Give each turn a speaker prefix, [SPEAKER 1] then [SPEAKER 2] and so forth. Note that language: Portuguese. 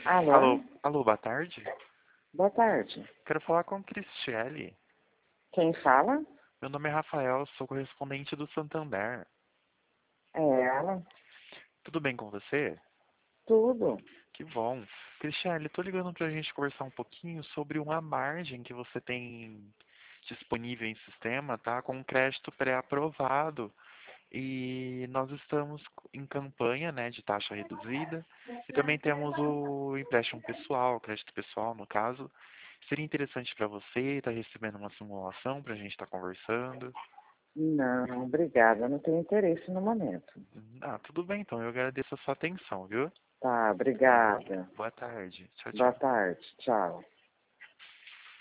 [SPEAKER 1] Alô?
[SPEAKER 2] Alô, alô, boa tarde.
[SPEAKER 1] Boa tarde.
[SPEAKER 2] Quero falar com a Cristiele.
[SPEAKER 1] Quem fala?
[SPEAKER 2] Meu nome é Rafael, sou correspondente do Santander.
[SPEAKER 1] É ela?
[SPEAKER 2] Tudo bem com você?
[SPEAKER 1] Tudo.
[SPEAKER 2] Que bom. Cristiele, tô ligando pra gente conversar um pouquinho sobre uma margem que você tem disponível em sistema, tá? Com um crédito pré-aprovado. E nós estamos em campanha, né, de taxa reduzida. E também temos o empréstimo pessoal, o crédito pessoal, no caso. Seria interessante para você estar recebendo uma simulação para a gente estar conversando?
[SPEAKER 1] Não, obrigada. Não tenho interesse no momento.
[SPEAKER 2] Ah, tudo bem então. Eu agradeço a sua atenção, viu?
[SPEAKER 1] Tá, obrigada.
[SPEAKER 2] Boa tarde. Tchau,
[SPEAKER 1] Boa
[SPEAKER 2] tchau.
[SPEAKER 1] tarde. Tchau.